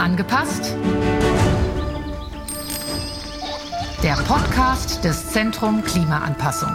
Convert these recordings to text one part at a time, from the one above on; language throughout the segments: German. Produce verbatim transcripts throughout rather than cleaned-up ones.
Angepasst? Der Podcast des Zentrum Klimaanpassung.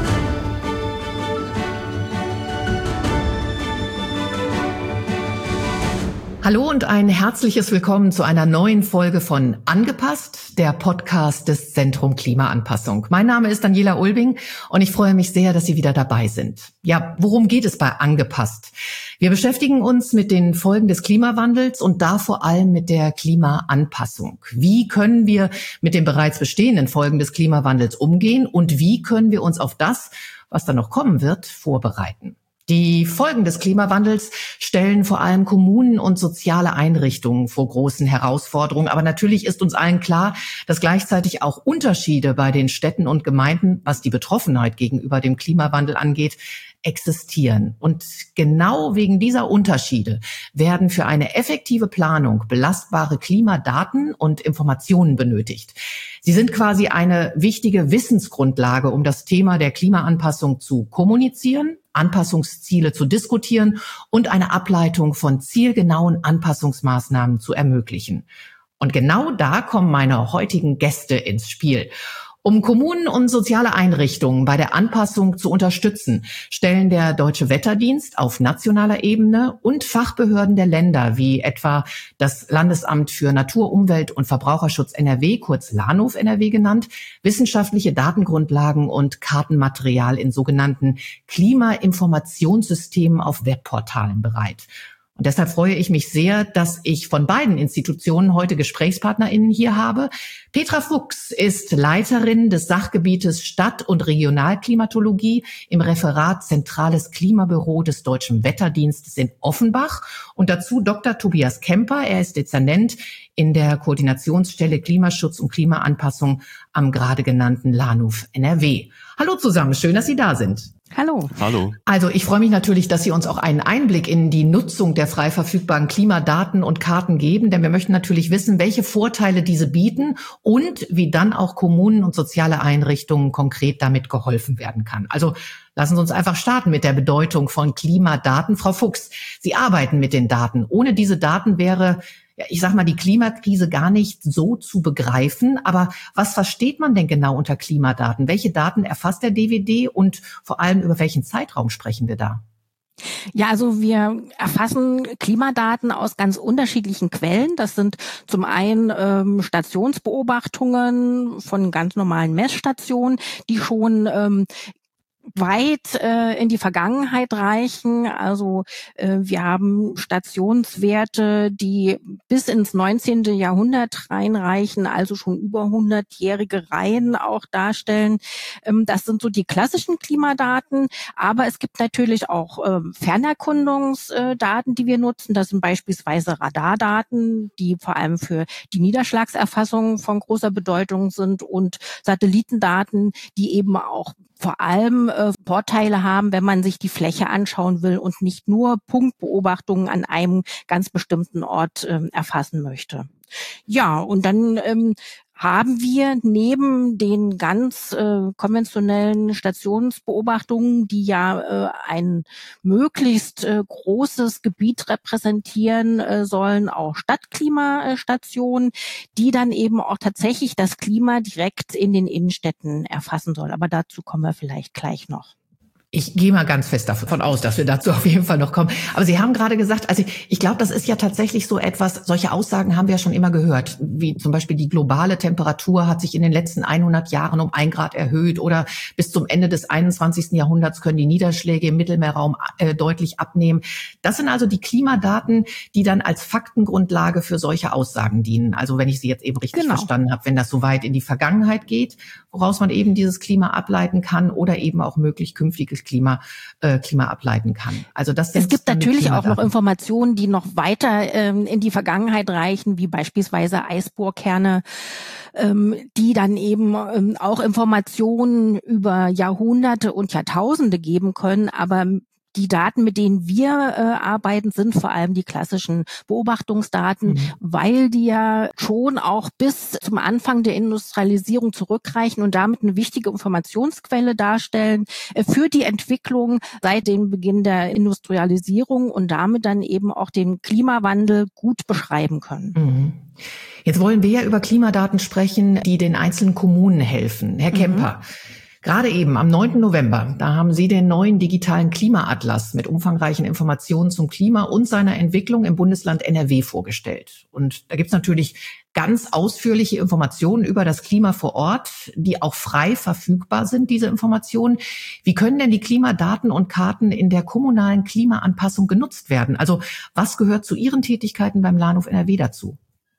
Hallo und ein herzliches Willkommen zu einer neuen Folge von Angepasst, der Podcast des Zentrum Klimaanpassung. Mein Name ist Daniela Ulbing und ich freue mich sehr, dass Sie wieder dabei sind. Ja, worum geht es bei Angepasst? Wir beschäftigen uns mit den Folgen des Klimawandels und da vor allem mit der Klimaanpassung. Wie können wir mit den bereits bestehenden Folgen des Klimawandels umgehen und wie können wir uns auf das, was dann noch kommen wird, vorbereiten? Die Folgen des Klimawandels stellen vor allem Kommunen und soziale Einrichtungen vor großen Herausforderungen. Aber natürlich ist uns allen klar, dass gleichzeitig auch Unterschiede bei den Städten und Gemeinden, was die Betroffenheit gegenüber dem Klimawandel angeht, existieren. Und genau wegen dieser Unterschiede werden für eine effektive Planung belastbare Klimadaten und Informationen benötigt. Sie sind quasi eine wichtige Wissensgrundlage, um das Thema der Klimaanpassung zu kommunizieren, Anpassungsziele zu diskutieren und eine Ableitung von zielgenauen Anpassungsmaßnahmen zu ermöglichen. Und genau da kommen meine heutigen Gäste ins Spiel. Um Kommunen und soziale Einrichtungen bei der Anpassung zu unterstützen, stellen der Deutsche Wetterdienst auf nationaler Ebene und Fachbehörden der Länder, wie etwa das Landesamt für Natur, Umwelt und Verbraucherschutz N R W, kurz LANUV N R W genannt, wissenschaftliche Datengrundlagen und Kartenmaterial in sogenannten Klimainformationssystemen auf Webportalen bereit. Und deshalb freue ich mich sehr, dass ich von beiden Institutionen heute GesprächspartnerInnen hier habe. Petra Fuchs ist Leiterin des Sachgebietes Stadt- und Regionalklimatologie im Referat Zentrales Klimabüro des Deutschen Wetterdienstes in Offenbach und dazu Doktor Tobias Kemper. Er ist Dezernent in der Koordinationsstelle Klimaschutz und Klimaanpassung am gerade genannten LANUV N R W. Hallo zusammen, schön, dass Sie da sind. Hallo. Hallo. Also ich freue mich natürlich, dass Sie uns auch einen Einblick in die Nutzung der frei verfügbaren Klimadaten und Karten geben, denn wir möchten natürlich wissen, welche Vorteile diese bieten und wie dann auch Kommunen und soziale Einrichtungen konkret damit geholfen werden kann. Also lassen Sie uns einfach starten mit der Bedeutung von Klimadaten. Frau Fuchs, Sie arbeiten mit den Daten. Ohne diese Daten wäre, ja, ich sag mal, die Klimakrise gar nicht so zu begreifen. Aber was versteht man denn genau unter Klimadaten? Welche Daten erfasst der D W D und vor allem über welchen Zeitraum sprechen wir da? Ja, also wir erfassen Klimadaten aus ganz unterschiedlichen Quellen. Das sind zum einen ähm, Stationsbeobachtungen von ganz normalen Messstationen, die schon ähm, weit äh, in die Vergangenheit reichen. Also äh, wir haben Stationswerte, die bis ins neunzehnte Jahrhundert reinreichen, also schon über hundertjährige Reihen auch darstellen. Ähm, das sind so die klassischen Klimadaten, aber es gibt natürlich auch ähm, Fernerkundungsdaten, die wir nutzen. Das sind beispielsweise Radardaten, die vor allem für die Niederschlagserfassung von großer Bedeutung sind und Satellitendaten, die eben auch vor allem äh, Vorteile haben, wenn man sich die Fläche anschauen will und nicht nur Punktbeobachtungen an einem ganz bestimmten Ort äh, erfassen möchte. Ja, und dann ähm, haben wir neben den ganz äh, konventionellen Stationsbeobachtungen, die ja äh, ein möglichst äh, großes Gebiet repräsentieren äh, sollen, auch Stadtklimastationen, die dann eben auch tatsächlich das Klima direkt in den Innenstädten erfassen sollen. Aber dazu kommen wir vielleicht gleich noch. Ich gehe mal ganz fest davon aus, dass wir dazu auf jeden Fall noch kommen. Aber Sie haben gerade gesagt, also ich, ich glaube, das ist ja tatsächlich so etwas, solche Aussagen haben wir ja schon immer gehört, wie zum Beispiel die globale Temperatur hat sich in den letzten hundert Jahren um ein Grad erhöht oder bis zum Ende des einundzwanzigsten Jahrhunderts können die Niederschläge im Mittelmeerraum äh, deutlich abnehmen. Das sind also die Klimadaten, die dann als Faktengrundlage für solche Aussagen dienen. Also wenn ich Sie jetzt eben richtig genau. verstanden habe, wenn das so weit in die Vergangenheit geht, woraus man eben dieses Klima ableiten kann oder eben auch möglich künftiges Klima, äh, Klima ableiten kann. Also das es gibt natürlich auch noch Informationen, die noch weiter ähm, in die Vergangenheit reichen, wie beispielsweise Eisbohrkerne, ähm, die dann eben ähm, auch Informationen über Jahrhunderte und Jahrtausende geben können, aber Die Daten, mit denen wir äh, arbeiten, sind vor allem die klassischen Beobachtungsdaten, mhm. weil die ja schon auch bis zum Anfang der Industrialisierung zurückreichen und damit eine wichtige Informationsquelle darstellen äh, für die Entwicklung seit dem Beginn der Industrialisierung und damit dann eben auch den Klimawandel gut beschreiben können. Mhm. Jetzt wollen wir ja über Klimadaten sprechen, die den einzelnen Kommunen helfen. Herr Kemper, mhm. gerade eben am neunten November, da haben Sie den neuen digitalen Klimaatlas mit umfangreichen Informationen zum Klima und seiner Entwicklung im Bundesland N R W vorgestellt. Und da gibt's natürlich ganz ausführliche Informationen über das Klima vor Ort, die auch frei verfügbar sind, diese Informationen. Wie können denn die Klimadaten und Karten in der kommunalen Klimaanpassung genutzt werden? Also was gehört zu Ihren Tätigkeiten beim Lahnhof N R W dazu?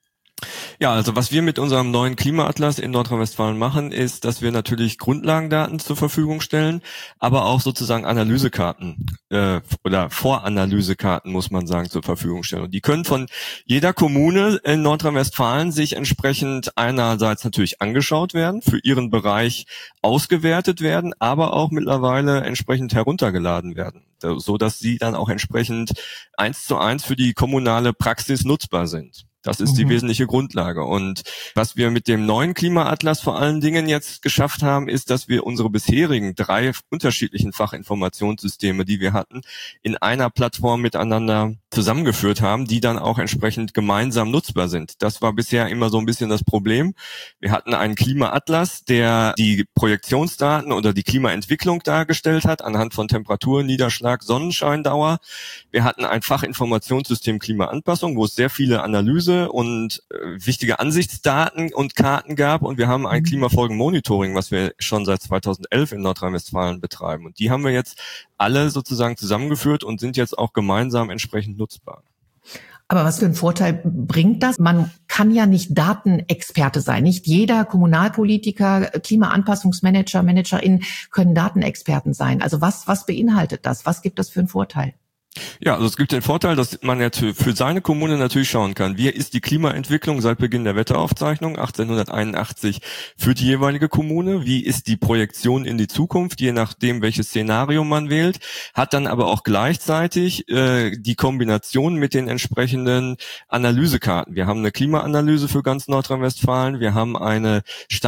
Ja, also was wir mit unserem neuen Klimaatlas in Nordrhein-Westfalen machen, ist, dass wir natürlich Grundlagendaten zur Verfügung stellen, aber auch sozusagen Analysekarten äh, oder Voranalysekarten, muss man sagen, zur Verfügung stellen. Und die können von jeder Kommune in Nordrhein-Westfalen sich entsprechend einerseits natürlich angeschaut werden, für ihren Bereich ausgewertet werden, aber auch mittlerweile entsprechend heruntergeladen werden, so dass sie dann auch entsprechend eins zu eins für die kommunale Praxis nutzbar sind. Das ist die mhm. wesentliche Grundlage. Und was wir mit dem neuen Klimaatlas vor allen Dingen jetzt geschafft haben, ist, dass wir unsere bisherigen drei unterschiedlichen Fachinformationssysteme, die wir hatten, in einer Plattform miteinander zusammengeführt haben, die dann auch entsprechend gemeinsam nutzbar sind. Das war bisher immer so ein bisschen das Problem. Wir hatten einen Klimaatlas, der die Projektionsdaten oder die Klimaentwicklung dargestellt hat, anhand von Temperatur, Niederschlag, Sonnenscheindauer. Wir hatten ein Fachinformationssystem Klimaanpassung, wo es sehr viele Analyse und äh, wichtige Ansichtsdaten und Karten gab, und wir haben ein Klimafolgenmonitoring, was wir schon seit zweitausendelf in Nordrhein-Westfalen betreiben, und die haben wir jetzt alle sozusagen zusammengeführt und sind jetzt auch gemeinsam entsprechend nutzbar. Aber was für einen Vorteil bringt das? Man kann ja nicht Datenexperte sein. Nicht jeder Kommunalpolitiker, Klimaanpassungsmanager, Managerin können Datenexperten sein. Also was, was beinhaltet das? Was gibt das für einen Vorteil? Ja, also es gibt den Vorteil, dass man jetzt für seine Kommune natürlich schauen kann, wie ist die Klimaentwicklung seit Beginn der Wetteraufzeichnung achtzehnhunderteinundachtzig für die jeweilige Kommune, wie ist die Projektion in die Zukunft, je nachdem, welches Szenario man wählt, hat dann aber auch gleichzeitig äh, die Kombination mit den entsprechenden Analysekarten. Wir haben eine Klimaanalyse für ganz Nordrhein-Westfalen, wir haben eine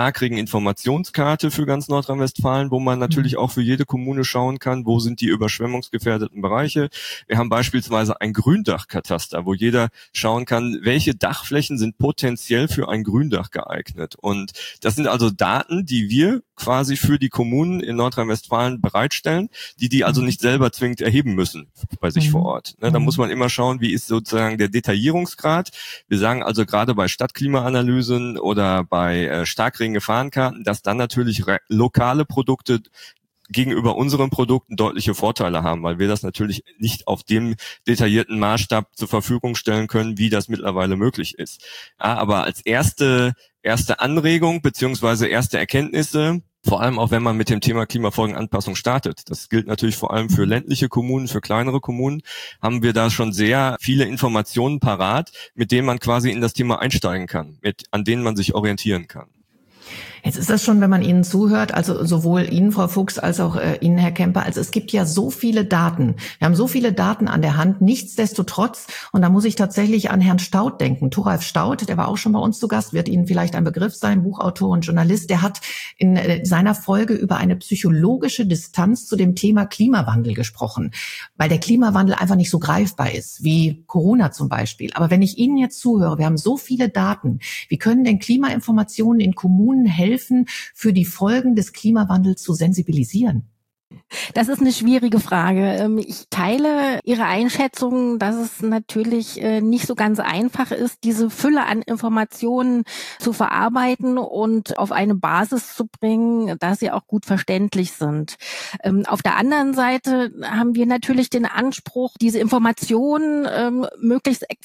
Starkregen-Informationskarte für ganz Nordrhein-Westfalen, wo man natürlich auch für jede Kommune schauen kann, wo sind die überschwemmungsgefährdeten Bereiche. Wir haben beispielsweise ein Gründachkataster, wo jeder schauen kann, welche Dachflächen sind potenziell für ein Gründach geeignet. Und das sind also Daten, die wir quasi für die Kommunen in Nordrhein-Westfalen bereitstellen, die die also nicht selber zwingend erheben müssen bei sich mhm. vor Ort. Ne, da muss man immer schauen, wie ist sozusagen der Detaillierungsgrad. Wir sagen also gerade bei Stadtklimaanalysen oder bei äh, Starkregen-Gefahrenkarten, dass dann natürlich re- lokale Produkte gegenüber unseren Produkten deutliche Vorteile haben, weil wir das natürlich nicht auf dem detaillierten Maßstab zur Verfügung stellen können, wie das mittlerweile möglich ist. Ja, aber als erste erste Anregung beziehungsweise erste Erkenntnisse, vor allem auch wenn man mit dem Thema Klimafolgenanpassung startet, das gilt natürlich vor allem für ländliche Kommunen, für kleinere Kommunen, haben wir da schon sehr viele Informationen parat, mit denen man quasi in das Thema einsteigen kann, mit an denen man sich orientieren kann. Jetzt ist das schon, wenn man Ihnen zuhört, also sowohl Ihnen, Frau Fuchs, als auch äh, Ihnen, Herr Kemper, also es gibt ja so viele Daten. Wir haben so viele Daten an der Hand, nichtsdestotrotz, und da muss ich tatsächlich an Herrn Staudt denken. Thoralf Staudt, der war auch schon bei uns zu Gast, wird Ihnen vielleicht ein Begriff sein, Buchautor und Journalist, der hat in äh, seiner Folge über eine psychologische Distanz zu dem Thema Klimawandel gesprochen, weil der Klimawandel einfach nicht so greifbar ist, wie Corona zum Beispiel. Aber wenn ich Ihnen jetzt zuhöre, wir haben so viele Daten, wie können denn Klimainformationen in Kommunen helfen, für die Folgen des Klimawandels zu sensibilisieren? Das ist eine schwierige Frage. Ich teile Ihre Einschätzung, dass es natürlich nicht so ganz einfach ist, diese Fülle an Informationen zu verarbeiten und auf eine Basis zu bringen, dass sie auch gut verständlich sind. Auf der anderen Seite haben wir natürlich den Anspruch, diese Informationen möglichst exakt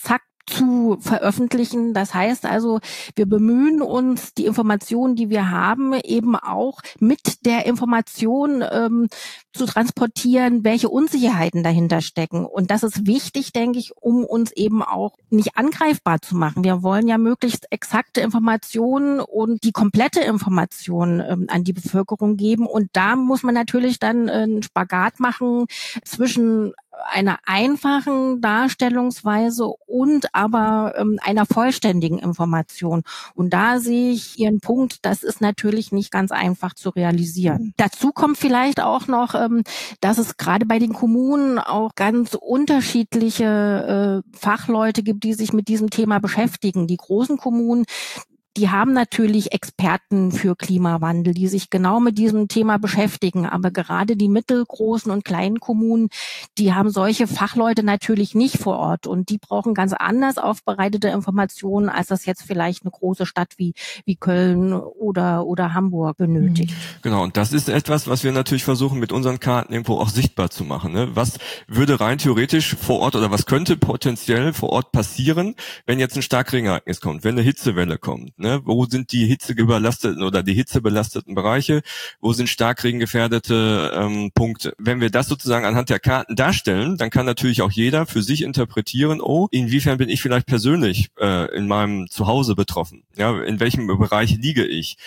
zu veröffentlichen. Das heißt also, wir bemühen uns, die Informationen, die wir haben, eben auch mit der Information ähm, zu transportieren, welche Unsicherheiten dahinter stecken. Und das ist wichtig, denke ich, um uns eben auch nicht angreifbar zu machen. Wir wollen ja möglichst exakte Informationen und die komplette Information ähm, an die Bevölkerung geben. Und da muss man natürlich dann äh, einen Spagat machen zwischen einer einfachen Darstellungsweise und aber ähm, einer vollständigen Information. Und da sehe ich Ihren Punkt, das ist natürlich nicht ganz einfach zu realisieren. Dazu kommt vielleicht auch noch, ähm, dass es gerade bei den Kommunen auch ganz unterschiedliche äh, Fachleute gibt, die sich mit diesem Thema beschäftigen. Die großen Kommunen, die haben natürlich Experten für Klimawandel, die sich genau mit diesem Thema beschäftigen. Aber gerade die mittelgroßen und kleinen Kommunen, die haben solche Fachleute natürlich nicht vor Ort. Und die brauchen ganz anders aufbereitete Informationen, als das jetzt vielleicht eine große Stadt wie, wie Köln oder, oder Hamburg benötigt. Genau, und das ist etwas, was wir natürlich versuchen, mit unseren Karten irgendwo auch sichtbar zu machen. Ne? Was würde rein theoretisch vor Ort oder was könnte potenziell vor Ort passieren, wenn jetzt ein Starkregenereignis kommt, wenn eine Hitzewelle kommt? Ne? Wo sind die hitzeüberlasteten oder die hitzebelasteten Bereiche? Wo sind starkregengefährdete ähm, Punkte? Wenn wir das sozusagen anhand der Karten darstellen, dann kann natürlich auch jeder für sich interpretieren, oh, inwiefern bin ich vielleicht persönlich äh, in meinem Zuhause betroffen? Ja, in welchem Bereich liege ich?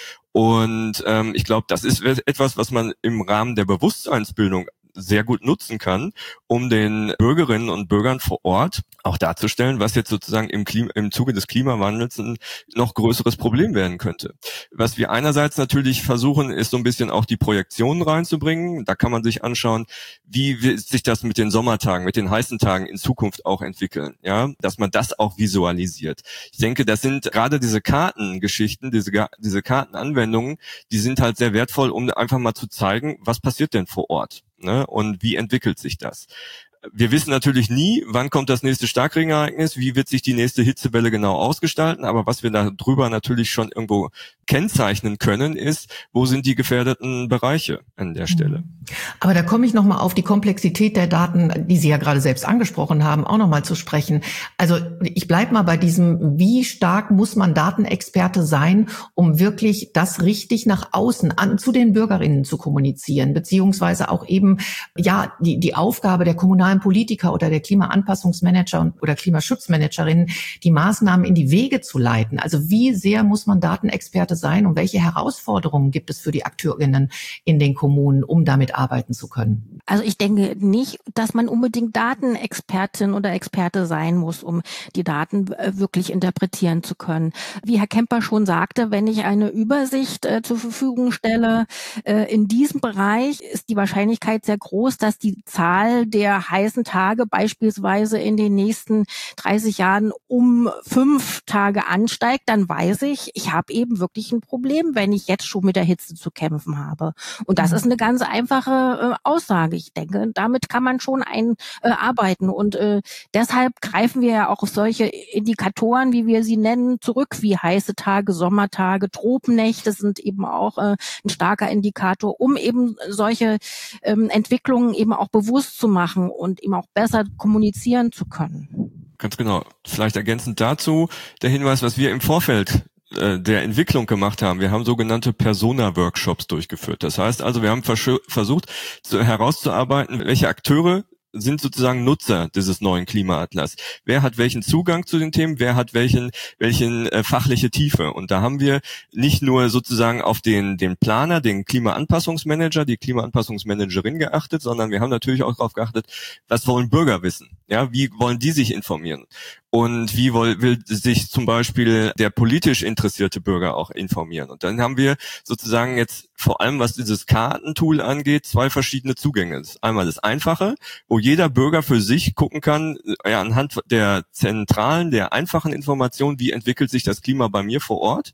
Und ähm, ich glaube, das ist etwas, was man im Rahmen der Bewusstseinsbildung sehr gut nutzen kann, um den Bürgerinnen und Bürgern vor Ort auch darzustellen, was jetzt sozusagen im, Klima, im Zuge des Klimawandels ein noch größeres Problem werden könnte. Was wir einerseits natürlich versuchen, ist so ein bisschen auch die Projektionen reinzubringen. Da kann man sich anschauen, wie wird sich das mit den Sommertagen, mit den heißen Tagen in Zukunft auch entwickeln, ja, dass man das auch visualisiert. Ich denke, das sind gerade diese Kartengeschichten, diese, diese Kartenanwendungen, die sind halt sehr wertvoll, um einfach mal zu zeigen, was passiert denn vor Ort. Ne? Und wie entwickelt sich das? Wir wissen natürlich nie, wann kommt das nächste Starkregenereignis, wie wird sich die nächste Hitzewelle genau ausgestalten, aber was wir da drüber natürlich schon irgendwo kennzeichnen können, ist, wo sind die gefährdeten Bereiche an der Stelle. Aber da komme ich nochmal auf die Komplexität der Daten, die Sie ja gerade selbst angesprochen haben, auch nochmal zu sprechen. Also ich bleibe mal bei diesem, wie stark muss man Datenexperte sein, um wirklich das richtig nach außen an zu den Bürgerinnen zu kommunizieren, beziehungsweise auch eben ja die die Aufgabe der kommunalen Politiker oder der Klimaanpassungsmanager oder Klimaschutzmanagerinnen, die Maßnahmen in die Wege zu leiten. Also wie sehr muss man Datenexperte sein und welche Herausforderungen gibt es für die Akteurinnen in den Kommunen, um damit arbeiten zu können? Also ich denke nicht, dass man unbedingt Datenexpertin oder Experte sein muss, um die Daten wirklich interpretieren zu können. Wie Herr Kemper schon sagte, wenn ich eine Übersicht äh, zur Verfügung stelle, äh, in diesem Bereich ist die Wahrscheinlichkeit sehr groß, dass die Zahl der heißen Tage beispielsweise in den nächsten dreißig Jahren um fünf Tage ansteigt, dann weiß ich, ich habe eben wirklich ein Problem, wenn ich jetzt schon mit der Hitze zu kämpfen habe. Und das ist eine ganz einfache äh, Aussage. Ich denke, damit kann man schon ein, äh, arbeiten. Und äh, deshalb greifen wir ja auch auf solche Indikatoren, wie wir sie nennen, zurück, wie heiße Tage, Sommertage, Tropennächte sind eben auch äh, ein starker Indikator, um eben solche ähm, Entwicklungen eben auch bewusst zu machen und eben auch besser kommunizieren zu können. Ganz genau. Vielleicht ergänzend dazu der Hinweis, was wir im Vorfeld der Entwicklung gemacht haben. Wir haben sogenannte Persona-Workshops durchgeführt. Das heißt also, wir haben vers- versucht zu, herauszuarbeiten, welche Akteure sind sozusagen Nutzer dieses neuen Klimaatlas. Wer hat welchen Zugang zu den Themen? Wer hat welchen welchen äh, fachliche Tiefe? Und da haben wir nicht nur sozusagen auf den den Planer, den Klimaanpassungsmanager, die Klimaanpassungsmanagerin geachtet, sondern wir haben natürlich auch darauf geachtet, was wollen Bürger wissen? Ja, wie wollen die sich informieren? Und wie will, will sich zum Beispiel der politisch interessierte Bürger auch informieren? Und dann haben wir sozusagen jetzt vor allem, was dieses Kartentool angeht, zwei verschiedene Zugänge. Das ist einmal das Einfache, wo jeder Bürger für sich gucken kann, ja, anhand der zentralen, der einfachen Informationen, wie entwickelt sich das Klima bei mir vor Ort.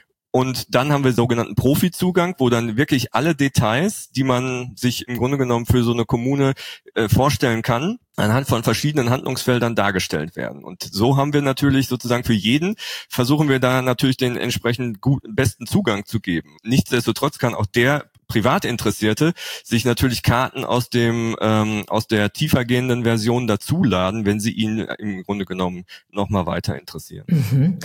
Und dann haben wir sogenannten Profi-Zugang, wo dann wirklich alle Details, die man sich im Grunde genommen für so eine Kommune äh, vorstellen kann, anhand von verschiedenen Handlungsfeldern dargestellt werden. Und so haben wir natürlich sozusagen für jeden, versuchen wir da natürlich den entsprechend guten, besten Zugang zu geben. Nichtsdestotrotz kann auch der Privatinteressierte sich natürlich Karten aus dem ähm, aus der tiefergehenden Version dazuladen, wenn sie ihn im Grunde genommen nochmal weiter interessieren. Mhm.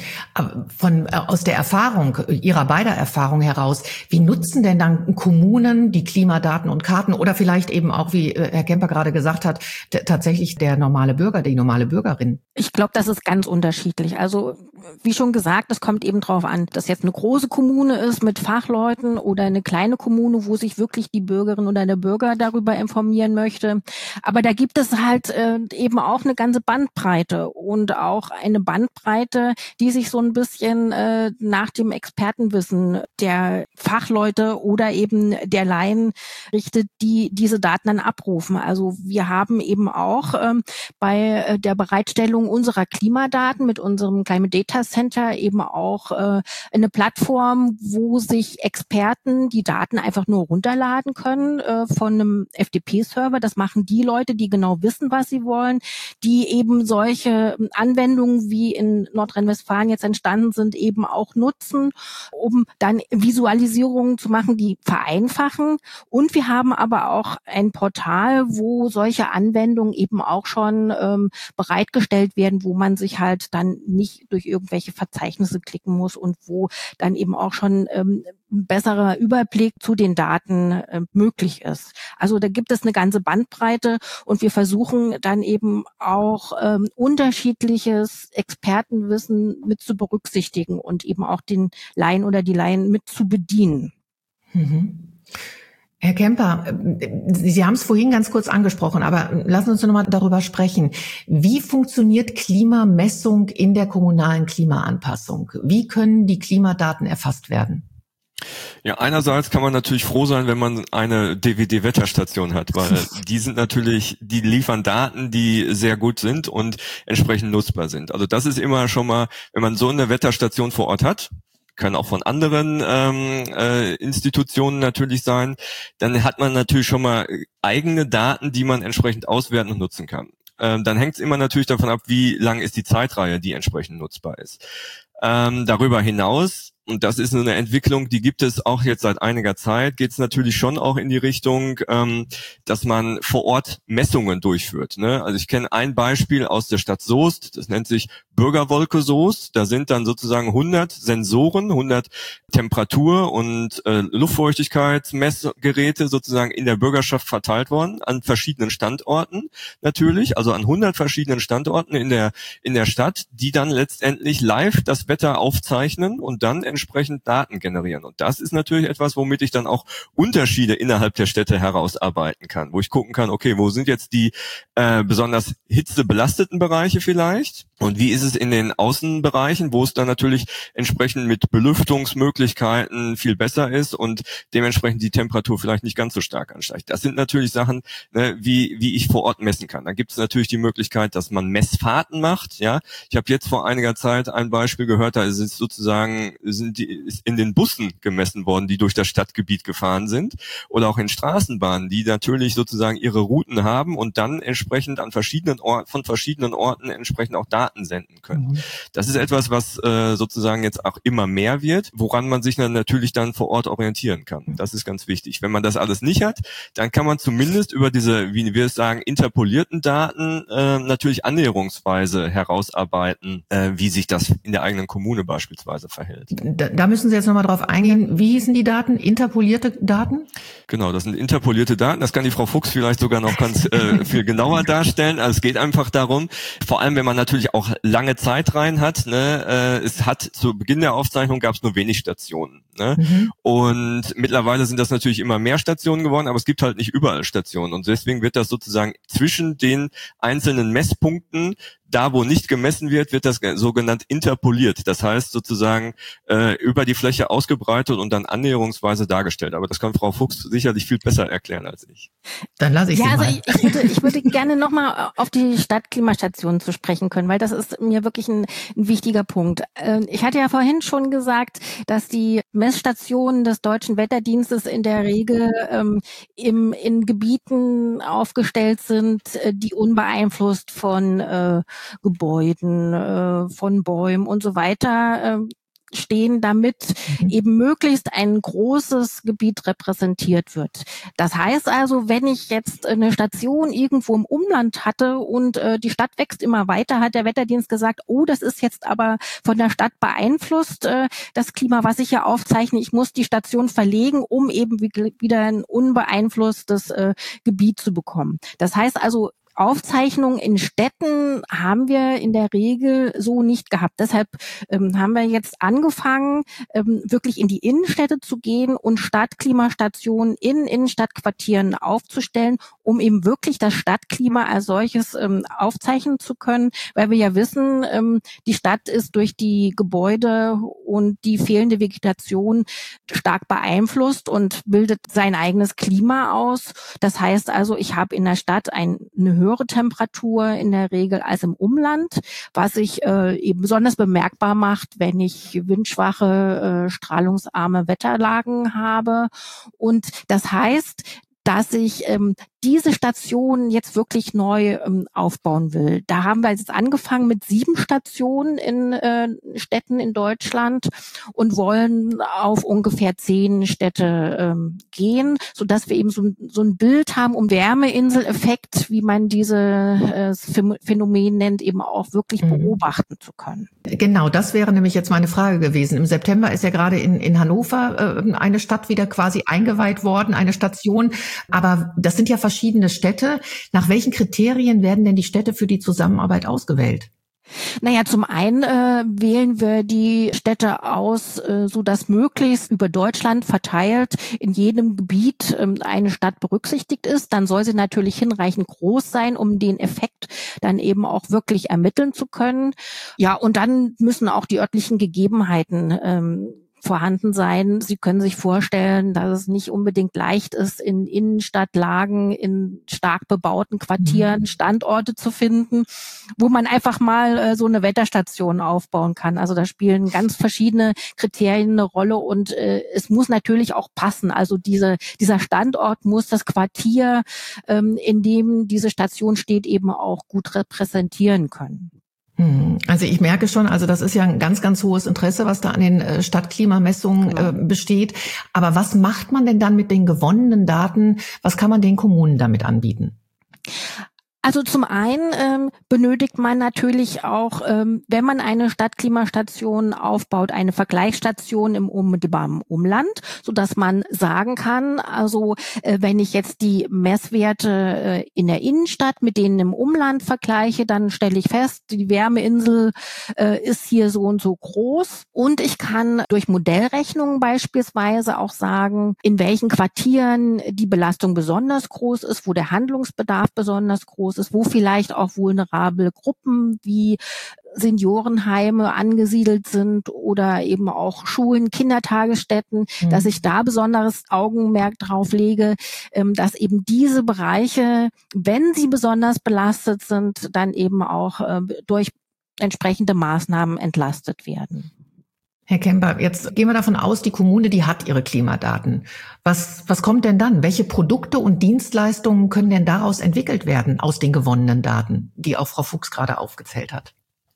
Von äh, aus der Erfahrung, Ihrer beider Erfahrung heraus, wie nutzen denn dann Kommunen die Klimadaten und Karten oder vielleicht eben auch, wie äh, Herr Kemper gerade gesagt hat, t- tatsächlich der normale Bürger, die normale Bürgerin? Ich glaube, das ist ganz unterschiedlich. Also wie schon gesagt, es kommt eben drauf an, dass jetzt eine große Kommune ist mit Fachleuten oder eine kleine Kommune, wo sich wirklich die Bürgerin oder der Bürger darüber informieren möchte. Aber da gibt es halt äh, eben auch eine ganze Bandbreite und auch eine Bandbreite, die sich so ein bisschen äh, nach dem Expertenwissen der Fachleute oder eben der Laien richtet, die diese Daten dann abrufen. Also wir haben eben auch ähm, bei äh, der Bereitstellung unserer Klimadaten mit unserem Climate Data Center eben auch äh, eine Plattform, wo sich Experten die Daten einfach nur runterladen können äh, von einem F T P-Server. Das machen die Leute, die genau wissen, was sie wollen, die eben solche Anwendungen wie in Nordrhein-Westfalen jetzt entstanden sind, eben auch nutzen, um dann Visualisierungen zu machen, die vereinfachen. Und wir haben aber auch ein Portal, wo solche Anwendungen eben auch schon ähm, bereitgestellt werden, wo man sich halt dann nicht durch irgendwelche Verzeichnisse klicken muss und wo dann eben auch schon ähm, ein besserer Überblick zu den Daten äh, möglich ist. Also da gibt es eine ganze Bandbreite und wir versuchen dann eben auch ähm, unterschiedliches Expertenwissen mit zu berücksichtigen und eben auch den Laien oder die Laien mit zu bedienen. Mhm. Herr Kemper, Sie haben es vorhin ganz kurz angesprochen, aber lassen Sie uns noch mal darüber sprechen. Wie funktioniert Klimamessung in der kommunalen Klimaanpassung? Wie können die Klimadaten erfasst werden? Ja, einerseits kann man natürlich froh sein, wenn man eine D W D-Wetterstation hat, weil die sind natürlich, die liefern Daten, die sehr gut sind und entsprechend nutzbar sind. Also das ist immer schon mal, wenn man so eine Wetterstation vor Ort hat, können auch von anderen ähm, äh, Institutionen natürlich sein, dann hat man natürlich schon mal eigene Daten, die man entsprechend auswerten und nutzen kann. Ähm, dann hängt es immer natürlich davon ab, wie lang ist die Zeitreihe, die entsprechend nutzbar ist. Ähm, darüber hinaus, und das ist eine Entwicklung, die gibt es auch jetzt seit einiger Zeit, geht es natürlich schon auch in die Richtung, ähm, dass man vor Ort Messungen durchführt. Ne? Also ich kenne ein Beispiel aus der Stadt Soest, das nennt sich Bürgerwolke Soest. Da sind dann sozusagen hundert Sensoren, hundert Temperatur- und äh, Luftfeuchtigkeitsmessgeräte sozusagen in der Bürgerschaft verteilt worden, an verschiedenen Standorten natürlich, also an hundert verschiedenen Standorten in der in der Stadt, die dann letztendlich live das Wetter aufzeichnen und dann entsprechend Daten generieren. Und das ist natürlich etwas, womit ich dann auch Unterschiede innerhalb der Städte herausarbeiten kann, wo ich gucken kann, okay, wo sind jetzt die äh, besonders hitzebelasteten Bereiche vielleicht und wie ist es in den Außenbereichen, wo es dann natürlich entsprechend mit Belüftungsmöglichkeiten viel besser ist und dementsprechend die Temperatur vielleicht nicht ganz so stark ansteigt. Das sind natürlich Sachen, ne, wie wie ich vor Ort messen kann. Dann gibt es natürlich die Möglichkeit, dass man Messfahrten macht. Ja, ich habe jetzt vor einiger Zeit ein Beispiel gehört, da ist es sozusagen sind die ist in den Bussen gemessen worden, die durch das Stadtgebiet gefahren sind, oder auch in Straßenbahnen, die natürlich sozusagen ihre Routen haben und dann entsprechend an verschiedenen Orten von verschiedenen Orten entsprechend auch Daten senden können. Mhm. Das ist etwas, was äh, sozusagen jetzt auch immer mehr wird, woran man sich dann natürlich dann vor Ort orientieren kann. Das ist ganz wichtig. Wenn man das alles nicht hat, dann kann man zumindest über diese, wie wir es sagen, interpolierten Daten äh, natürlich annäherungsweise herausarbeiten, äh, wie sich das in der eigenen Kommune beispielsweise verhält. Da, da müssen Sie jetzt nochmal drauf eingehen. Wie hießen die Daten? Interpolierte Daten? Genau, das sind interpolierte Daten. Das kann die Frau Fuchs vielleicht sogar noch ganz äh, viel genauer darstellen. Also es geht einfach darum, vor allem wenn man natürlich auch lange Zeitreihen hat, ne, äh, es hat zu Beginn der Aufzeichnung gab es nur wenig Stationen. Ne? Mhm. Und mittlerweile sind das natürlich immer mehr Stationen geworden, aber es gibt halt nicht überall Stationen. Und deswegen wird das sozusagen zwischen den einzelnen Messpunkten, da wo nicht gemessen wird, wird das sogenannt interpoliert. Das heißt sozusagen äh, über die Fläche ausgebreitet und dann annäherungsweise dargestellt. Aber das kann Frau Fuchs sicherlich viel besser erklären als ich. Dann lasse ich ja, Sie also mal. Ich, ich, würde, ich würde gerne nochmal auf die Stadtklimastationen zu sprechen können, weil das ist mir wirklich ein, ein wichtiger Punkt. Ich hatte ja vorhin schon gesagt, dass die Messstationen des Deutschen Wetterdienstes in der Regel ähm, im, in Gebieten aufgestellt sind, die unbeeinflusst von äh, Gebäuden, äh, von Bäumen und so weiter äh, stehen, damit mhm. eben möglichst ein großes Gebiet repräsentiert wird. Das heißt also, wenn ich jetzt eine Station irgendwo im Umland hatte und äh, die Stadt wächst immer weiter, hat der Wetterdienst gesagt, oh, das ist jetzt aber von der Stadt beeinflusst, äh, das Klima, was ich hier aufzeichne. Ich muss die Station verlegen, um eben wieder ein unbeeinflusstes äh, Gebiet zu bekommen. Das heißt also, Aufzeichnungen in Städten haben wir in der Regel so nicht gehabt. Deshalb ähm, haben wir jetzt angefangen, ähm, wirklich in die Innenstädte zu gehen und Stadtklimastationen in Innenstadtquartieren aufzustellen, um eben wirklich das Stadtklima als solches ähm, aufzeichnen zu können, weil wir ja wissen, ähm, die Stadt ist durch die Gebäude und die fehlende Vegetation stark beeinflusst und bildet sein eigenes Klima aus. Das heißt also, ich habe in der Stadt ein, eine höhere Temperatur in der Regel als im Umland, was sich äh, eben besonders bemerkbar macht, wenn ich windschwache, äh, strahlungsarme Wetterlagen habe. Und das heißt, dass ich ähm, diese Station jetzt wirklich neu ähm, aufbauen will. Da haben wir jetzt angefangen mit sieben Stationen in äh, Städten in Deutschland und wollen auf ungefähr zehn Städte ähm, gehen, sodass wir eben so, so ein Bild haben, um Wärmeinseleffekt, wie man dieses äh, Phänomen nennt, eben auch wirklich mhm. beobachten zu können. Genau, das wäre nämlich jetzt meine Frage gewesen. Im September ist ja gerade in, in Hannover äh, eine Stadt wieder quasi eingeweiht worden, eine Station. Aber das sind ja verschiedene Städte. Nach welchen Kriterien werden denn die Städte für die Zusammenarbeit ausgewählt? Naja, zum einen äh, wählen wir die Städte aus, äh, so dass möglichst über Deutschland verteilt in jedem Gebiet ähm, eine Stadt berücksichtigt ist. Dann soll sie natürlich hinreichend groß sein, um den Effekt dann eben auch wirklich ermitteln zu können. Ja, und dann müssen auch die örtlichen Gegebenheiten ähm, vorhanden sein. Sie können sich vorstellen, dass es nicht unbedingt leicht ist, in Innenstadtlagen, in stark bebauten Quartieren Standorte zu finden, wo man einfach mal äh, so eine Wetterstation aufbauen kann. Also da spielen ganz verschiedene Kriterien eine Rolle und äh, es muss natürlich auch passen. Also diese, dieser Standort muss das Quartier, ähm, in dem diese Station steht, eben auch gut repräsentieren können. Also ich merke schon, also das ist ja ein ganz, ganz hohes Interesse, was da an den Stadtklimamessungen äh, besteht. Aber was macht man denn dann mit den gewonnenen Daten? Was kann man den Kommunen damit anbieten? Also zum einen ähm, benötigt man natürlich auch, ähm, wenn man eine Stadtklimastation aufbaut, eine Vergleichsstation im unmittelbaren Umland, so dass man sagen kann, also äh, wenn ich jetzt die Messwerte äh, in der Innenstadt mit denen im Umland vergleiche, dann stelle ich fest, die Wärmeinsel äh, ist hier so und so groß. Und ich kann durch Modellrechnungen beispielsweise auch sagen, in welchen Quartieren die Belastung besonders groß ist, wo der Handlungsbedarf besonders groß ist, wo vielleicht auch vulnerable Gruppen wie Seniorenheime angesiedelt sind oder eben auch Schulen, Kindertagesstätten, mhm. dass ich da besonderes Augenmerk drauf lege, dass eben diese Bereiche, wenn sie besonders belastet sind, dann eben auch durch entsprechende Maßnahmen entlastet werden. Herr Kemper, jetzt gehen wir davon aus, die Kommune, die hat ihre Klimadaten. Was, was kommt denn dann? Welche Produkte und Dienstleistungen können denn daraus entwickelt werden, aus den gewonnenen Daten, die auch Frau Fuchs gerade aufgezählt hat?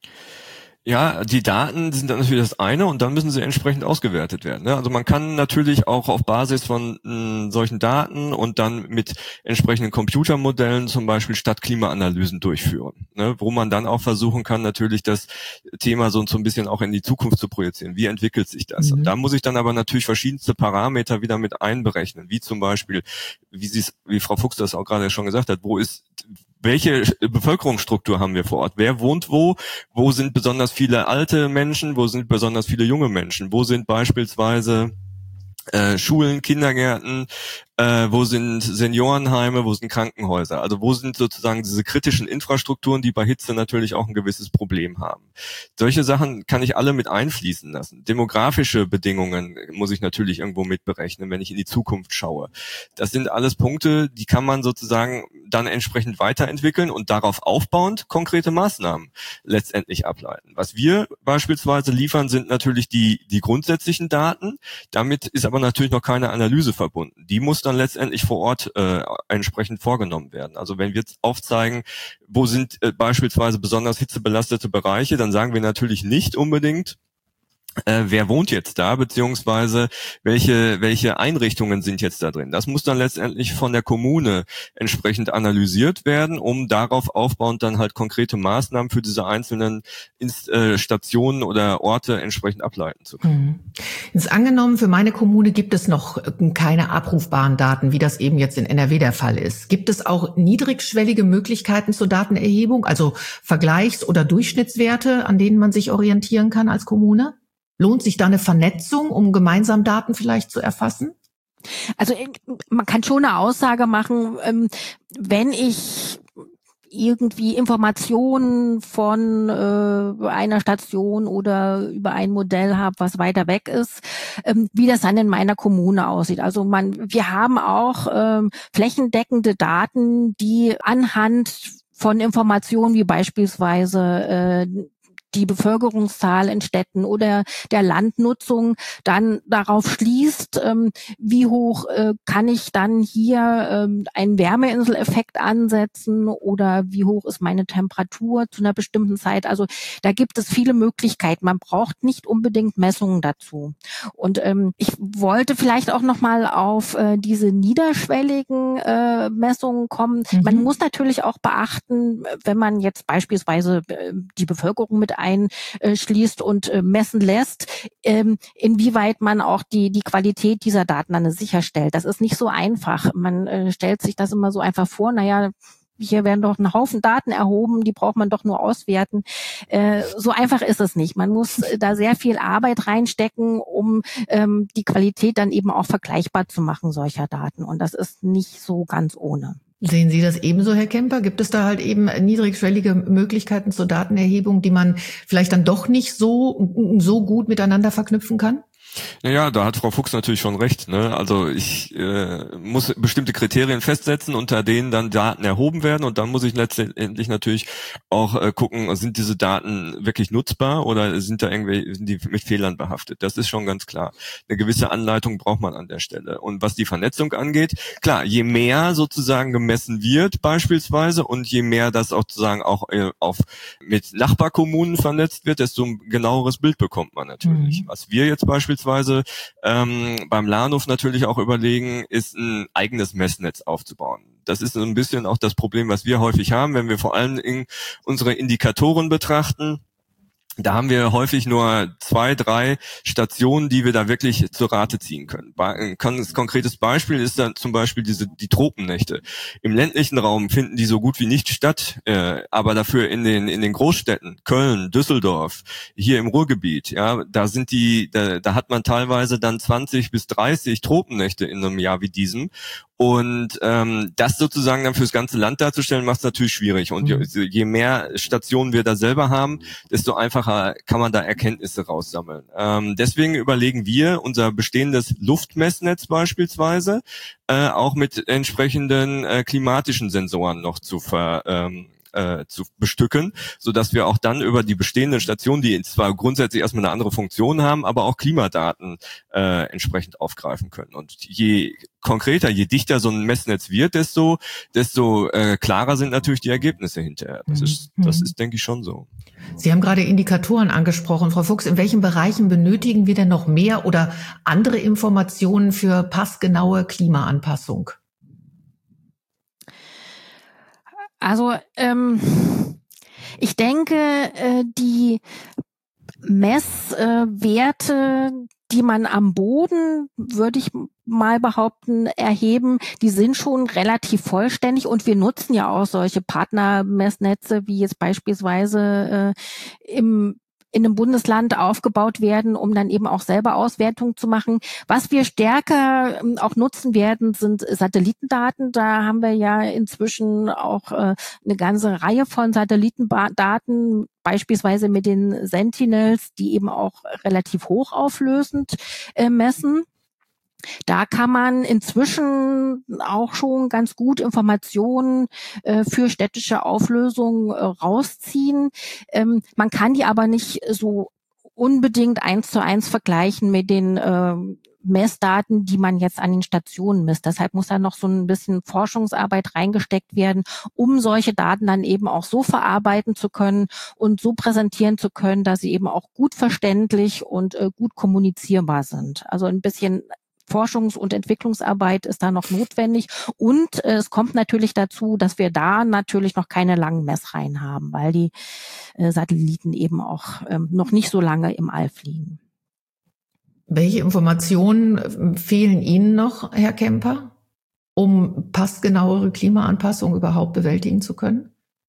Ja, die Daten sind dann natürlich das eine und dann müssen sie entsprechend ausgewertet werden. Also man kann natürlich auch auf Basis von mh, solchen Daten und dann mit entsprechenden Computermodellen zum Beispiel Stadtklimaanalysen durchführen, ne, wo man dann auch versuchen kann, natürlich das Thema so, so ein bisschen auch in die Zukunft zu projizieren. Wie entwickelt sich das? Mhm. Und da muss ich dann aber natürlich verschiedenste Parameter wieder mit einberechnen, wie zum Beispiel, wie sie es, wie Frau Fuchs das auch gerade schon gesagt hat, wo ist welche Bevölkerungsstruktur haben wir vor Ort? Wer wohnt wo? Wo sind besonders viele alte Menschen? Wo sind besonders viele junge Menschen? Wo sind beispielsweise äh, Schulen, Kindergärten? Äh, wo sind Seniorenheime? Wo sind Krankenhäuser? Also wo sind sozusagen diese kritischen Infrastrukturen, die bei Hitze natürlich auch ein gewisses Problem haben? Solche Sachen kann ich alle mit einfließen lassen. Demografische Bedingungen muss ich natürlich irgendwo mitberechnen, wenn ich in die Zukunft schaue. Das sind alles Punkte, die kann man sozusagen dann entsprechend weiterentwickeln und darauf aufbauend konkrete Maßnahmen letztendlich ableiten. Was wir beispielsweise liefern, sind natürlich die, die grundsätzlichen Daten. Damit ist aber natürlich noch keine Analyse verbunden. Die muss dann letztendlich vor Ort äh, entsprechend vorgenommen werden. Also wenn wir jetzt aufzeigen, wo sind äh, beispielsweise besonders hitzebelastete Bereiche, dann sagen wir natürlich nicht unbedingt, Äh, wer wohnt jetzt da, beziehungsweise welche welche Einrichtungen sind jetzt da drin. Das muss dann letztendlich von der Kommune entsprechend analysiert werden, um darauf aufbauend dann halt konkrete Maßnahmen für diese einzelnen Inst- äh, Stationen oder Orte entsprechend ableiten zu können. Mhm. Jetzt angenommen, für meine Kommune gibt es noch keine abrufbaren Daten, wie das eben jetzt in N R W der Fall ist. Gibt es auch niedrigschwellige Möglichkeiten zur Datenerhebung, also Vergleichs- oder Durchschnittswerte, an denen man sich orientieren kann als Kommune? Lohnt sich da eine Vernetzung, um gemeinsam Daten vielleicht zu erfassen? Also man kann schon eine Aussage machen, wenn ich irgendwie Informationen von äh, einer Station oder über ein Modell habe, was weiter weg ist, ähm, wie das dann in meiner Kommune aussieht. Also man, wir haben auch ähm, flächendeckende Daten, die anhand von Informationen wie beispielsweise äh, die Bevölkerungszahl in Städten oder der Landnutzung dann darauf schließt, ähm, wie hoch äh, kann ich dann hier ähm, einen Wärmeinseleffekt ansetzen oder wie hoch ist meine Temperatur zu einer bestimmten Zeit. Also da gibt es viele Möglichkeiten. Man braucht nicht unbedingt Messungen dazu. Und ähm, ich wollte vielleicht auch nochmal auf äh, diese niederschwelligen äh, Messungen kommen. Mhm. Man muss natürlich auch beachten, wenn man jetzt beispielsweise äh, die Bevölkerung mit einschließt und äh, messen lässt, ähm, inwieweit man auch die die Qualität dieser Daten dann sicherstellt. Das ist nicht so einfach. Man äh, stellt sich das immer so einfach vor, naja, hier werden doch ein Haufen Daten erhoben, die braucht man doch nur auswerten. Äh, so einfach ist es nicht. Man muss da sehr viel Arbeit reinstecken, um ähm, die Qualität dann eben auch vergleichbar zu machen solcher Daten. Und das ist nicht so ganz ohne. Sehen Sie das ebenso, Herr Kemper? Gibt es da halt eben niedrigschwellige Möglichkeiten zur Datenerhebung, die man vielleicht dann doch nicht so, so gut miteinander verknüpfen kann? Naja, da hat Frau Fuchs natürlich schon recht, ne? Also ich äh, muss bestimmte Kriterien festsetzen, unter denen dann Daten erhoben werden, und dann muss ich letztendlich natürlich auch äh, gucken, sind diese Daten wirklich nutzbar oder sind da irgendwie sind die mit Fehlern behaftet? Das ist schon ganz klar. Eine gewisse Anleitung braucht man an der Stelle. Und was die Vernetzung angeht, klar, je mehr sozusagen gemessen wird beispielsweise und je mehr das auch sozusagen auch äh, auf mit Nachbarkommunen vernetzt wird, desto ein genaueres Bild bekommt man natürlich. Mhm. Was wir jetzt beispielsweise ähm, beim Lahnhof natürlich auch überlegen, ist ein eigenes Messnetz aufzubauen. Das ist so ein bisschen auch das Problem, was wir häufig haben, wenn wir vor allem in unsere Indikatoren betrachten. Da haben wir häufig nur zwei, drei Stationen, die wir da wirklich zur Rate ziehen können. Ein konkretes Beispiel ist dann zum Beispiel diese die Tropennächte. Im ländlichen Raum finden die so gut wie nicht statt, äh, aber dafür in den in den Großstädten Köln, Düsseldorf, hier im Ruhrgebiet, ja, da sind die, da, da hat man teilweise dann zwanzig bis dreißig Tropennächte in einem Jahr wie diesem. Und ähm, das sozusagen dann fürs ganze Land darzustellen, macht es natürlich schwierig. Und mhm. je, je mehr Stationen wir da selber haben, desto einfacher kann man da Erkenntnisse raussammeln. Ähm, deswegen überlegen wir, unser bestehendes Luftmessnetz beispielsweise äh, auch mit entsprechenden äh, klimatischen Sensoren noch zu ver ähm, Äh, zu bestücken, so dass wir auch dann über die bestehenden Stationen, die zwar grundsätzlich erstmal eine andere Funktion haben, aber auch Klimadaten äh, entsprechend aufgreifen können. Und je konkreter, je dichter so ein Messnetz wird, desto desto äh, klarer sind natürlich die Ergebnisse hinterher. Das ist, das ist, denke ich, schon so. Sie haben gerade Indikatoren angesprochen. Frau Fuchs, in welchen Bereichen benötigen wir denn noch mehr oder andere Informationen für passgenaue Klimaanpassung? Also ähm, ich denke, äh, die Messwerte, äh, die man am Boden, würde ich mal behaupten, erheben, die sind schon relativ vollständig, und wir nutzen ja auch solche Partnermessnetze, wie jetzt beispielsweise äh, im in einem Bundesland aufgebaut werden, um dann eben auch selber Auswertungen zu machen. Was wir stärker auch nutzen werden, sind Satellitendaten. Da haben wir ja inzwischen auch äh, eine ganze Reihe von Satellitendaten, beispielsweise mit den Sentinels, die eben auch relativ hochauflösend äh, messen. Da kann man inzwischen auch schon ganz gut Informationen äh, für städtische Auflösung äh, rausziehen. Ähm, man kann die aber nicht so unbedingt eins zu eins vergleichen mit den äh, Messdaten, die man jetzt an den Stationen misst. Deshalb muss da noch so ein bisschen Forschungsarbeit reingesteckt werden, um solche Daten dann eben auch so verarbeiten zu können und so präsentieren zu können, dass sie eben auch gut verständlich und äh, gut kommunizierbar sind. Also ein bisschen Forschungs- und Entwicklungsarbeit ist da noch notwendig. Und äh, es kommt natürlich dazu, dass wir da natürlich noch keine langen Messreihen haben, weil die äh, Satelliten eben auch ähm, noch nicht so lange im All fliegen. Welche Informationen fehlen Ihnen noch, Herr Kemper, um passgenauere Klimaanpassung überhaupt bewältigen zu können?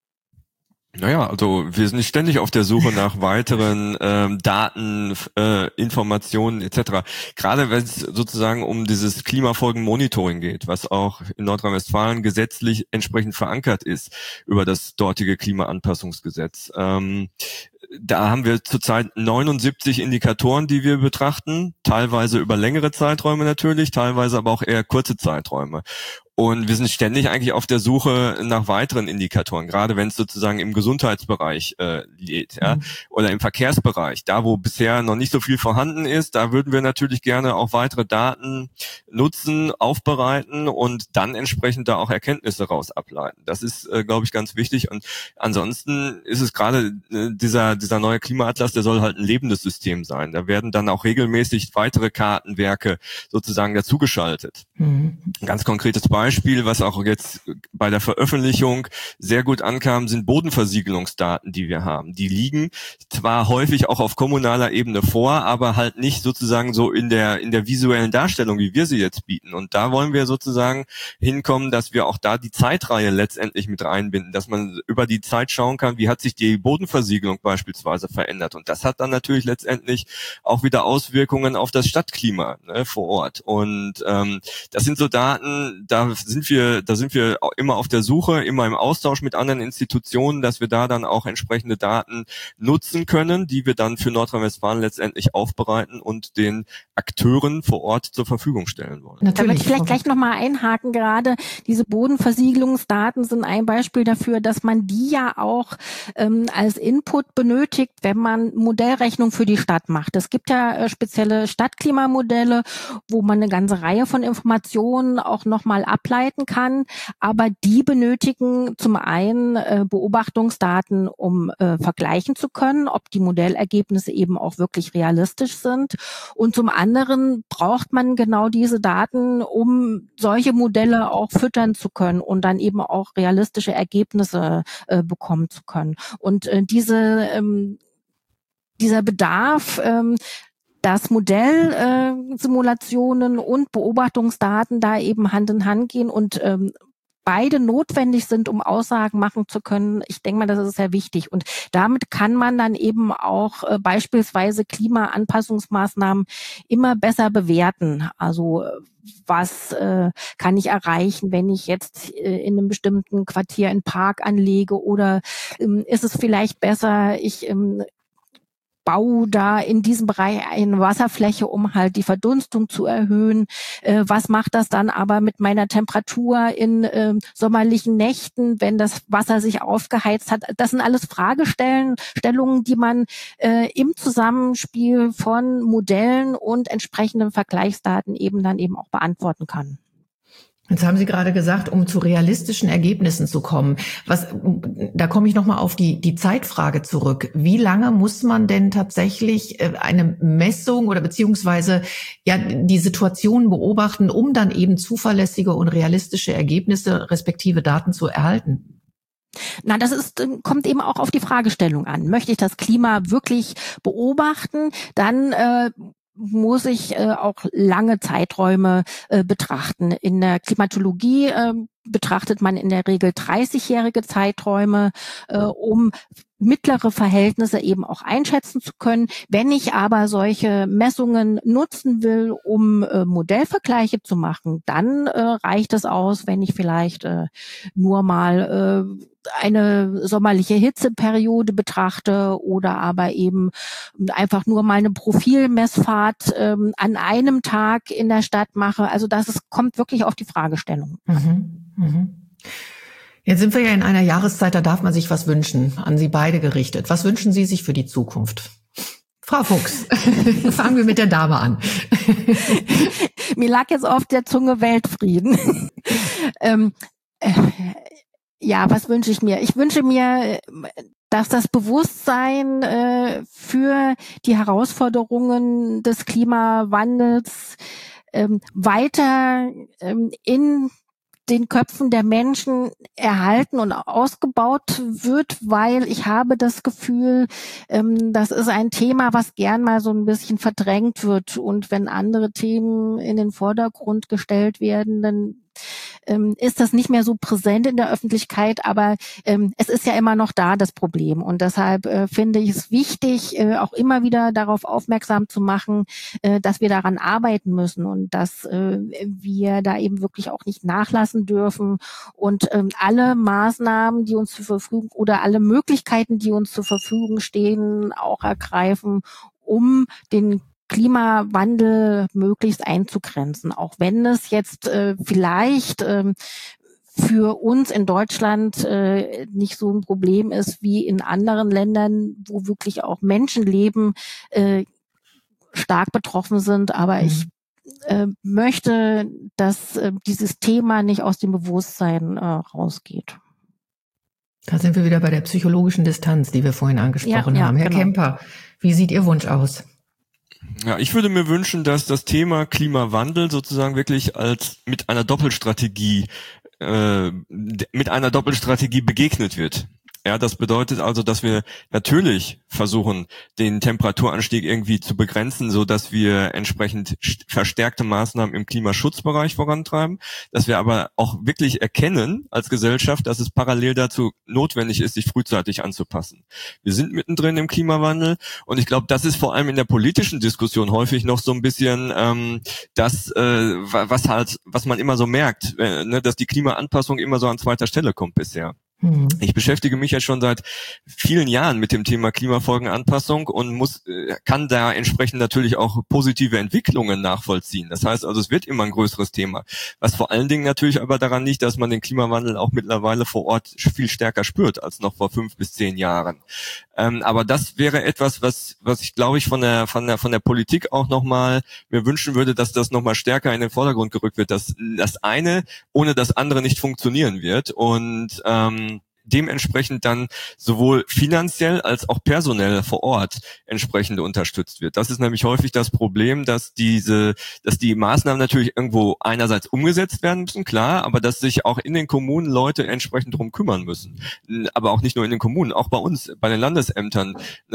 Naja, also wir sind ständig auf der Suche nach weiteren ähm, Daten, äh, Informationen et cetera. Gerade wenn es sozusagen um dieses Klimafolgenmonitoring geht, was auch in Nordrhein-Westfalen gesetzlich entsprechend verankert ist über das dortige Klimaanpassungsgesetz. Ähm, Da haben wir zurzeit neunundsiebzig Indikatoren, die wir betrachten, teilweise über längere Zeiträume natürlich, teilweise aber auch eher kurze Zeiträume. Und wir sind ständig eigentlich auf der Suche nach weiteren Indikatoren, gerade wenn es sozusagen im Gesundheitsbereich äh, geht, ja, mhm. oder im Verkehrsbereich. Da, wo bisher noch nicht so viel vorhanden ist, da würden wir natürlich gerne auch weitere Daten nutzen, aufbereiten und dann entsprechend da auch Erkenntnisse raus ableiten. Das ist, äh, glaube ich, ganz wichtig. Und ansonsten ist es gerade äh, dieser dieser neue Klimaatlas, der soll halt ein lebendes System sein. Da werden dann auch regelmäßig weitere Kartenwerke sozusagen dazugeschaltet. Mhm. Ein ganz konkretes Beispiel. Beispiel, was auch jetzt bei der Veröffentlichung sehr gut ankam, sind Bodenversiegelungsdaten, die wir haben. Die liegen zwar häufig auch auf kommunaler Ebene vor, aber halt nicht sozusagen so in der in der visuellen Darstellung, wie wir sie jetzt bieten. Und da wollen wir sozusagen hinkommen, dass wir auch da die Zeitreihe letztendlich mit reinbinden, dass man über die Zeit schauen kann, wie hat sich die Bodenversiegelung beispielsweise verändert. Und das hat dann natürlich letztendlich auch wieder Auswirkungen auf das Stadtklima, ne, vor Ort. Und ähm, das sind so Daten, da sind wir, da sind wir immer auf der Suche, immer im Austausch mit anderen Institutionen, dass wir da dann auch entsprechende Daten nutzen können, die wir dann für Nordrhein-Westfalen letztendlich aufbereiten und den Akteuren vor Ort zur Verfügung stellen wollen. Natürlich. Da möchte ich vielleicht gleich nochmal einhaken. Gerade diese Bodenversiegelungsdaten sind ein Beispiel dafür, dass man die ja auch ähm, als Input benötigt, wenn man Modellrechnung für die Stadt macht. Es gibt ja äh, spezielle Stadtklimamodelle, wo man eine ganze Reihe von Informationen auch nochmal ableiten kann, aber die benötigen zum einen äh, Beobachtungsdaten, um äh, vergleichen zu können, ob die Modellergebnisse eben auch wirklich realistisch sind, und zum anderen braucht man genau diese Daten, um solche Modelle auch füttern zu können und dann eben auch realistische Ergebnisse äh, bekommen zu können. Und äh, diese ähm, dieser Bedarf, ähm, dass Modellsimulationen äh, und Beobachtungsdaten da eben Hand in Hand gehen und ähm, beide notwendig sind, um Aussagen machen zu können. Ich denke mal, das ist sehr wichtig. Und damit kann man dann eben auch äh, beispielsweise Klimaanpassungsmaßnahmen immer besser bewerten. Also was äh, kann ich erreichen, wenn ich jetzt äh, in einem bestimmten Quartier einen Park anlege, oder ähm, ist es vielleicht besser, ich ähm, baue da in diesem Bereich eine Wasserfläche, um halt die Verdunstung zu erhöhen. Äh, was macht das dann aber mit meiner Temperatur in äh, sommerlichen Nächten, wenn das Wasser sich aufgeheizt hat? Das sind alles Fragestellungen, die man äh, im Zusammenspiel von Modellen und entsprechenden Vergleichsdaten eben dann eben auch beantworten kann. Jetzt haben Sie gerade gesagt, um zu realistischen Ergebnissen zu kommen. Was, da komme ich nochmal auf die, die Zeitfrage zurück. Wie lange muss man denn tatsächlich eine Messung oder beziehungsweise ja die Situation beobachten, um dann eben zuverlässige und realistische Ergebnisse respektive Daten zu erhalten? Na, das ist, kommt eben auch auf die Fragestellung an. Möchte ich das Klima wirklich beobachten? Dann äh, muss ich äh, auch lange Zeiträume äh, betrachten. In der Klimatologie äh, betrachtet man in der Regel dreißigjährige Zeiträume, äh, um mittlere Verhältnisse eben auch einschätzen zu können. Wenn ich aber solche Messungen nutzen will, um äh, Modellvergleiche zu machen, dann äh, reicht es aus, wenn ich vielleicht äh, nur mal äh, eine sommerliche Hitzeperiode betrachte oder aber eben einfach nur mal eine Profilmessfahrt ähm, an einem Tag in der Stadt mache. Also das ist, kommt wirklich auf die Fragestellung. Mhm. Mhm. Jetzt sind wir ja in einer Jahreszeit, da darf man sich was wünschen, an Sie beide gerichtet. Was wünschen Sie sich für die Zukunft? Frau Fuchs, fangen wir mit der Dame an. Mir lag jetzt auf der Zunge Weltfrieden. ähm, äh, ja, was wünsche ich mir? Ich wünsche mir, dass das Bewusstsein äh, für die Herausforderungen des Klimawandels ähm, weiter ähm, in den Köpfen der Menschen erhalten und ausgebaut wird, weil ich habe das Gefühl, ähm, das ist ein Thema, was gern mal so ein bisschen verdrängt wird. Und wenn andere Themen in den Vordergrund gestellt werden, dann ähm, ist das nicht mehr so präsent in der Öffentlichkeit, aber ähm, es ist ja immer noch da, das Problem. Und deshalb äh, finde ich es wichtig, äh, auch immer wieder darauf aufmerksam zu machen, äh, dass wir daran arbeiten müssen und dass äh, wir da eben wirklich auch nicht nachlassen dürfen und ähm, alle Maßnahmen, die uns zur Verfügung oder alle Möglichkeiten, die uns zur Verfügung stehen, auch ergreifen, um den Klimawandel möglichst einzugrenzen, auch wenn es jetzt äh, vielleicht ähm, für uns in Deutschland äh, nicht so ein Problem ist wie in anderen Ländern, wo wirklich auch Menschenleben äh, stark betroffen sind. Aber mhm. ich äh, möchte, dass äh, dieses Thema nicht aus dem Bewusstsein äh, rausgeht. Da sind wir wieder bei der psychologischen Distanz, die wir vorhin angesprochen ja, haben. Ja, Herr genau. Kemper, wie sieht Ihr Wunsch aus? Ja, ich würde mir wünschen, dass das Thema Klimawandel sozusagen wirklich als mit einer Doppelstrategie äh, mit einer Doppelstrategie begegnet wird. Ja, das bedeutet also, dass wir natürlich versuchen, den Temperaturanstieg irgendwie zu begrenzen, so dass wir entsprechend verstärkte Maßnahmen im Klimaschutzbereich vorantreiben, dass wir aber auch wirklich erkennen als Gesellschaft, dass es parallel dazu notwendig ist, sich frühzeitig anzupassen. Wir sind mittendrin im Klimawandel und ich glaube, das ist vor allem in der politischen Diskussion häufig noch so ein bisschen ähm, das, äh, was halt, was man immer so merkt, äh, ne, dass die Klimaanpassung immer so an zweiter Stelle kommt bisher. Ich beschäftige mich ja schon seit vielen Jahren mit dem Thema Klimafolgenanpassung und muss, kann da entsprechend natürlich auch positive Entwicklungen nachvollziehen. Das heißt also, es wird immer ein größeres Thema. Was vor allen Dingen natürlich aber daran liegt, dass man den Klimawandel auch mittlerweile vor Ort viel stärker spürt als noch vor fünf bis zehn Jahren. Ähm, aber das wäre etwas, was, was ich glaube ich von der, von der, von der Politik auch nochmal mir wünschen würde, dass das nochmal stärker in den Vordergrund gerückt wird, dass das eine ohne das andere nicht funktionieren wird und, ähm, dementsprechend dann sowohl finanziell als auch personell vor Ort entsprechend unterstützt wird. Das ist nämlich häufig das Problem, dass diese, dass die Maßnahmen natürlich irgendwo einerseits umgesetzt werden müssen, klar, aber dass sich auch in den Kommunen Leute entsprechend drum kümmern müssen. Aber auch nicht nur in den Kommunen, auch bei uns, bei den Landesämtern.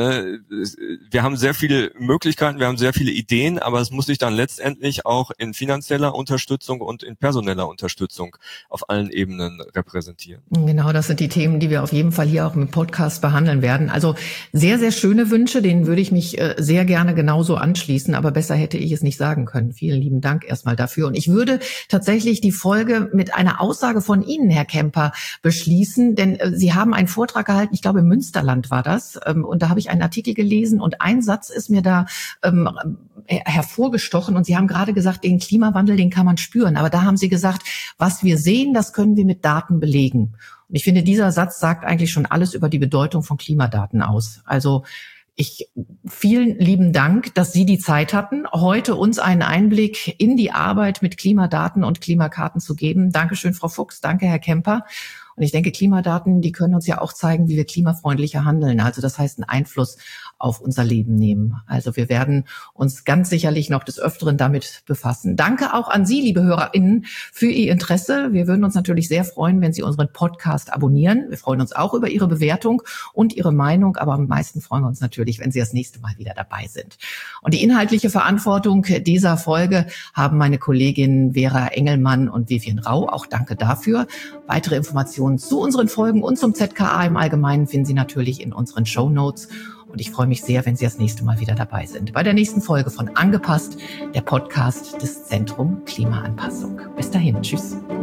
Wir haben sehr viele Möglichkeiten, wir haben sehr viele Ideen, aber es muss sich dann letztendlich auch in finanzieller Unterstützung und in personeller Unterstützung auf allen Ebenen repräsentieren. Genau, das sind die Themen, die wir auf jeden Fall hier auch im Podcast behandeln werden. Also sehr, sehr schöne Wünsche, denen würde ich mich äh, sehr gerne genauso anschließen, aber besser hätte ich es nicht sagen können. Vielen lieben Dank erstmal dafür. Und ich würde tatsächlich die Folge mit einer Aussage von Ihnen, Herr Kemper, beschließen, denn äh, Sie haben einen Vortrag gehalten, ich glaube im Münsterland war das, ähm, und da habe ich einen Artikel gelesen und ein Satz ist mir da ähm, hervorgestochen und Sie haben gerade gesagt, den Klimawandel, den kann man spüren, aber da haben Sie gesagt, was wir sehen, das können wir mit Daten belegen. Und ich finde, dieser Satz sagt eigentlich schon alles über die Bedeutung von Klimadaten aus. Also ich, vielen lieben Dank, dass Sie die Zeit hatten, heute uns einen Einblick in die Arbeit mit Klimadaten und Klimakarten zu geben. Dankeschön, Frau Fuchs. Danke, Herr Kemper. Und ich denke, Klimadaten, die können uns ja auch zeigen, wie wir klimafreundlicher handeln. Also das heißt, einen Einfluss auf unser Leben nehmen. Also wir werden uns ganz sicherlich noch des Öfteren damit befassen. Danke auch an Sie, liebe HörerInnen, für Ihr Interesse. Wir würden uns natürlich sehr freuen, wenn Sie unseren Podcast abonnieren. Wir freuen uns auch über Ihre Bewertung und Ihre Meinung, aber am meisten freuen wir uns natürlich, wenn Sie das nächste Mal wieder dabei sind. Und die inhaltliche Verantwortung dieser Folge haben meine Kolleginnen Vera Engelmann und Vivian Rau. Auch danke dafür. Weitere Informationen zu unseren Folgen und zum Z K A im Allgemeinen finden Sie natürlich in unseren Shownotes. Und ich freue mich sehr, wenn Sie das nächste Mal wieder dabei sind. Bei der nächsten Folge von Angepasst, der Podcast des Zentrum Klimaanpassung. Bis dahin, tschüss.